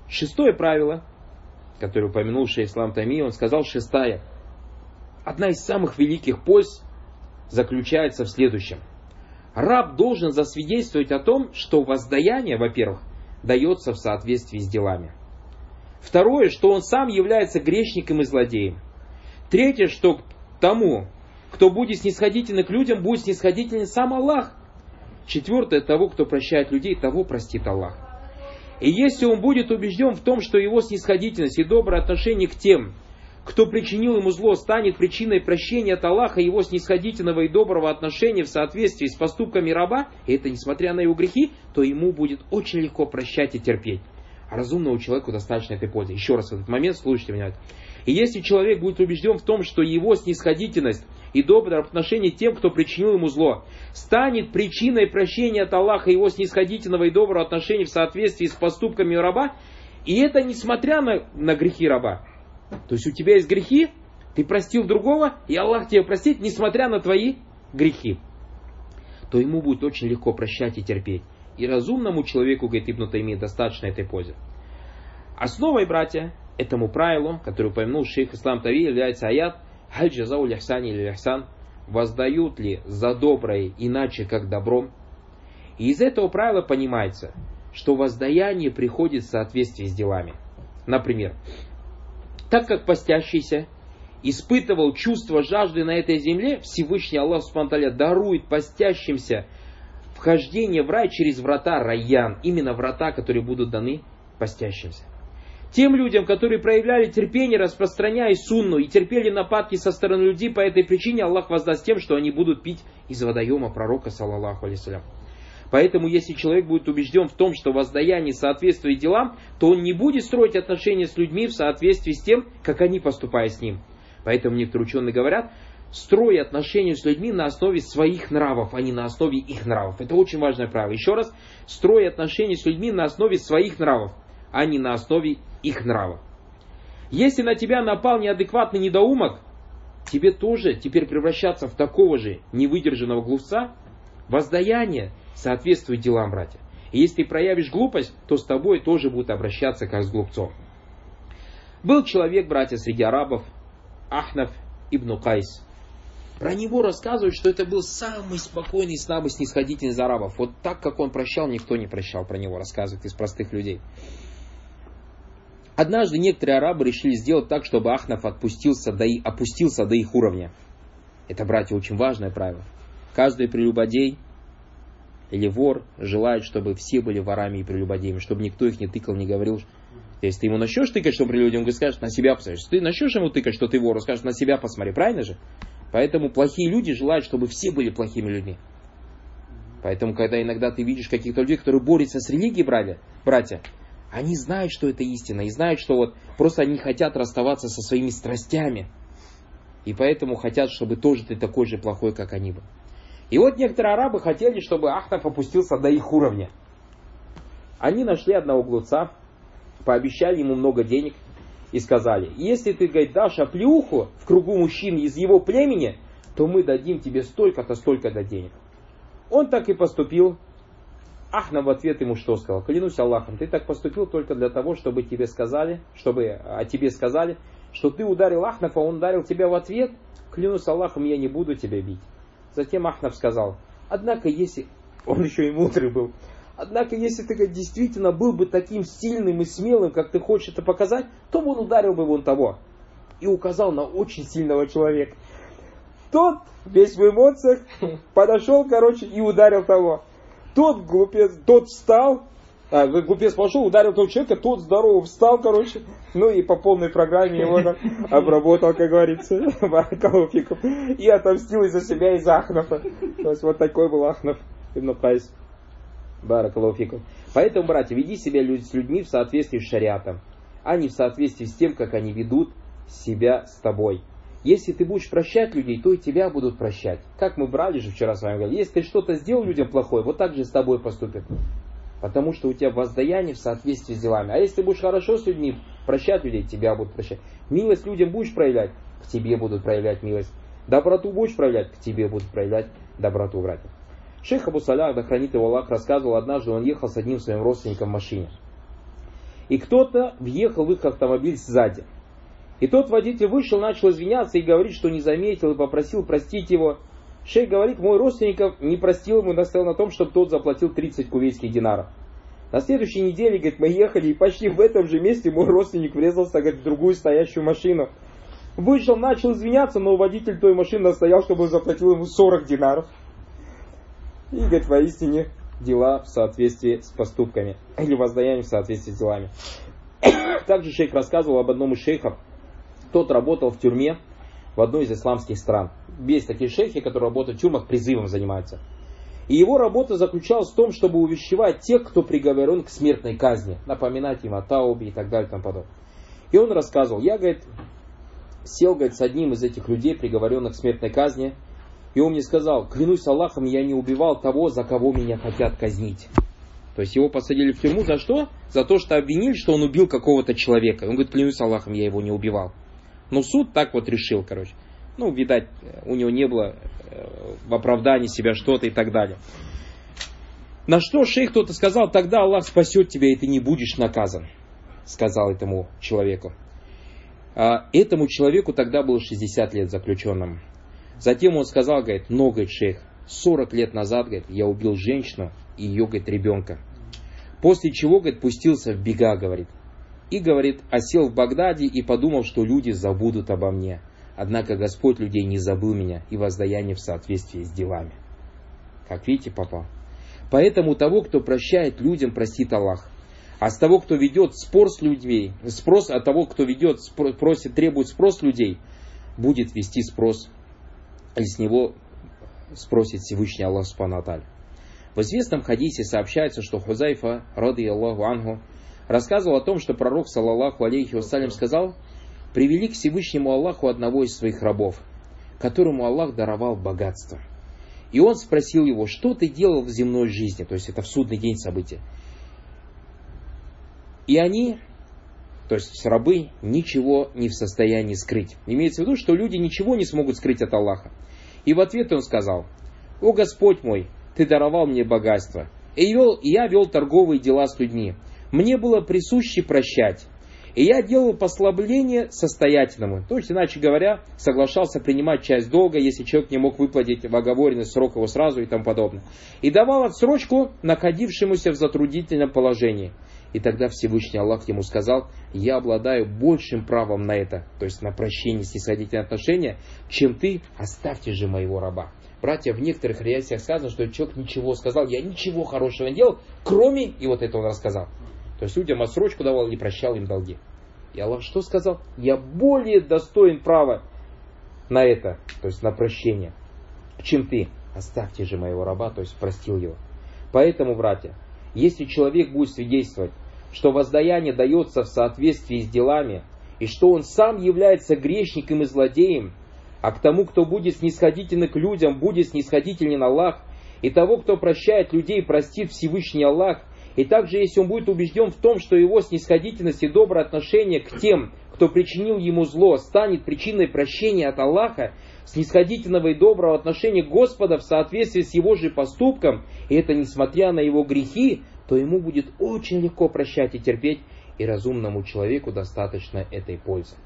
Шестое правило, которое упомянул шейх Ислам Тайми, он сказал, шестая. Одна из самых великих польз заключается в следующем. Раб должен засвидетельствовать о том, что воздаяние, во-первых, дается в соответствии с делами. Второе, что он сам является грешником и злодеем. Третье, что тому, кто будет снисходительный к людям, будет снисходительный сам Аллах. Четвертое, того, кто прощает людей, того простит Аллах. И если он будет убежден в том, что его снисходительность и доброе отношение к тем, кто причинил ему зло, станет причиной прощения от Аллаха, его снисходительного и доброго отношения в соответствии с поступками раба, и это несмотря на его грехи, то ему будет очень легко прощать и терпеть. А разумному человеку достаточно этой пользы. Еще раз в этот момент слушайте внимательно. И если человек будет убежден в том, что его снисходительность и доброе отношение к тем, кто причинил ему зло, станет причиной прощения от Аллаха, его снисходительного и доброго отношения в соответствии с поступками раба, и это несмотря на грехи раба. То есть у тебя есть грехи, ты простил другого, и Аллах тебя простит, несмотря на твои грехи. То ему будет очень легко прощать и терпеть. И разумному человеку, говорит Ибн Тайми, достаточно этой пользы. Основой, братья, этому правилу, который упомянул шейх Ислам Тайми, является аят «Халь джазау лихсани или лихсан» «Воздают ли за доброе иначе, как добром?» И из этого правила понимается, что воздаяние приходит в соответствии с делами. Например, так как постящийся испытывал чувство жажды на этой земле, Всевышний Аллах Субхану ва Тааля дарует постящимся вхождение в рай через врата Райян, именно врата, которые будут даны постящимся. Тем людям, которые проявляли терпение, распространяя сунну и терпели нападки со стороны людей, по этой причине Аллах воздаст тем, что они будут пить из водоема пророка, саллаллаху алейхи. Поэтому, если человек будет убежден в том, что воздаяние соответствует делам, то он не будет строить отношения с людьми в соответствии с тем, как они поступают с ним. Поэтому некоторые ученые говорят, строй отношения с людьми на основе своих нравов, а не на основе их нравов. Это очень важное правило. Еще раз, строй отношения с людьми на основе своих нравов, а не на основе их нравов. Если на тебя напал неадекватный недоумок, тебе тоже теперь превращаться в такого же невыдержанного глупца. Воздаяние соответствует делам, братья. И если ты проявишь глупость, то с тобой тоже будут обращаться как с глупцом. Был человек, братья, среди арабов, Ахнаф ибн Кайс. Про него рассказывают, что это был самый спокойный, самый снисходительный из арабов. Вот так, как он прощал, никто не прощал, про него рассказывают из простых людей. Однажды некоторые арабы решили сделать так, чтобы Ахнаф опустился до их уровня. Это, братья, очень важное правило. Каждый прелюбодей или вор желает, чтобы все были ворами и прелюбодеями, чтобы никто их не тыкал, не говорил. Если ты ему начнешь тыкать, что прелюдием, он скажет, на себя посмотри. Если ты начнешь ему тыкать, что ты вор, он скажет, на себя посмотри. Правильно же? Поэтому плохие люди желают, чтобы все были плохими людьми. Поэтому, когда иногда ты видишь каких-то людей, которые борются с религией, братья, они знают, что это истина, и знают, что вот просто они хотят расставаться со своими страстями. И поэтому хотят, чтобы тоже ты такой же плохой, как они бы. И вот некоторые арабы хотели, чтобы Ахнаф опустился до их уровня. Они нашли одного глупца, пообещали ему много денег и сказали, если ты, говорит, дашь оплеуху в кругу мужчин из его племени, то мы дадим тебе столько-то, столько-то денег. Он так и поступил. Ахнаф в ответ ему что сказал? Клянусь Аллахом, ты так поступил только для того, чтобы о тебе сказали, что ты ударил Ахнафа, он ударил тебя в ответ. Клянусь Аллахом, я не буду тебя бить. Затем Ахнаф сказал, однако если... Он еще и мудрый был. Однако если ты действительно был бы таким сильным и смелым, как ты хочешь это показать, то он ударил бы вон того. И указал на очень сильного человека. Тот, весь в эмоциях, подошел, и ударил того. Тот глупец, встал, глупец пошел, ударил того человека, тот здоровый встал, ну и по полной программе его обработал, как говорится, и отомстил из-за себя, из Ахнафа. То есть вот такой был Ахнаф ибн Кайс. Баракаллаху. Поэтому, братья, веди себя с людьми в соответствии с шариатом, а не в соответствии с тем, как они ведут себя с тобой. Если ты будешь прощать людей, то и тебя будут прощать. Как мы брали же вчера с вами говорили, если ты что-то сделал людям плохое, вот так же с тобой поступят. Потому что у тебя воздаяние в соответствии с делами. А если ты будешь хорошо с людьми прощать людей, тебя будут прощать. Милость людям будешь проявлять, к тебе будут проявлять милость. Доброту будешь проявлять, к тебе будут проявлять доброту, братья. Шейх Абу Салях, да хранит его Аллах, рассказывал, однажды он ехал с одним своим родственником в машине. и кто-то въехал в их автомобиль сзади. И тот водитель вышел, начал извиняться и говорит, что не заметил и попросил простить его. Шейх говорит, мой родственник не простил ему и настоял на том, чтобы тот заплатил 30 кувейтских динаров. На следующей неделе, говорит, мы ехали, и почти в этом же месте мой родственник врезался, говорит, в другую стоящую машину. Вышел, начал извиняться, но водитель той машины настоял, чтобы он заплатил ему 40 динаров. И, говорит, воистине дела в соответствии с поступками, или воздаяние в соответствии с делами. Также шейх рассказывал об одном из шейхов. Тот работал в тюрьме в одной из исламских стран. Есть такие шейхи, которые работают в тюрьмах, призывом занимаются. И его работа заключалась в том, чтобы увещевать тех, кто приговорен к смертной казни, напоминать им о таубе и так далее и тому подобное. И он рассказывал, я, говорит, сел, говорит, с одним из этих людей, приговоренных к смертной казни, и он мне сказал, клянусь Аллахом, я не убивал того, за кого меня хотят казнить. То есть его посадили в тюрьму за что? За то, что обвинили, что он убил какого-то человека. Он говорит, клянусь Аллахом, я его не убивал. Но суд так вот решил, короче. Ну, видать, у него не было в оправдании себя что-то и так далее. На что шейх кто-то сказал, тогда Аллах спасет тебя, и ты не будешь наказан. Сказал этому человеку. Этому человеку тогда было 60 лет заключенным. Затем он сказал, говорит, но, говорит, шейх, 40 лет назад, говорит, я убил женщину и ее, говорит, ребенка. После чего, говорит, пустился в бега, говорит. И, говорит, осел в Багдаде и подумал, что люди забудут обо мне. Однако Господь людей не забыл меня и воздаяние в соответствии с делами. Как видите, попал. Поэтому того, кто прощает людям, простит Аллах. А с того, кто ведет спор с людьми, от того, кто ведет, требует спрос людей, будет вести спрос, и с него спросит Всевышний Аллах Субхану ва Тааля. В известном хадисе сообщается, что Хузайфа, ради Аллаху анху, рассказывал о том, что пророк, саллаллаху алейхи вассалям, сказал, привели к Всевышнему Аллаху одного из своих рабов, которому Аллах даровал богатство. И он спросил его, что ты делал в земной жизни, то есть это в судный день события. И они, то есть рабы, ничего не в состоянии скрыть. Имеется в виду, что люди ничего не смогут скрыть от Аллаха. И в ответ он сказал, о Господь мой, ты даровал мне богатство, и я вел торговые дела с людьми. Мне было присуще прощать. И я делал послабление состоятельному. То есть, иначе говоря, соглашался принимать часть долга, если человек не мог выплатить в оговоренный срок его сразу и тому подобное. И давал отсрочку находившемуся в затруднительном положении. И тогда Всевышний Аллах ему сказал, я обладаю большим правом на это, то есть на прощение, снисходительное отношение, чем ты, оставьте же моего раба. Братья, в некоторых реакциях сказано, что человек ничего сказал, я ничего хорошего не делал, кроме, и вот это он рассказал. То есть людям отсрочку давал и прощал им долги. И Аллах что сказал? Я более достоин права на это, то есть на прощение, чем ты. Оставьте же моего раба, то есть простил его. Поэтому, братья, если человек будет свидетельствовать, что воздаяние дается в соответствии с делами, и что он сам является грешником и злодеем, а к тому, кто будет снисходителен к людям, будет снисходителен Аллах, и того, кто прощает людей, простит Всевышний Аллах, и также, если он будет убежден в том, что его снисходительность и доброе отношение к тем, кто причинил ему зло, станет причиной прощения от Аллаха, снисходительного и доброго отношения Господа в соответствии с его же поступком, и это несмотря на его грехи, то ему будет очень легко прощать и терпеть, и разумному человеку достаточно этой пользы.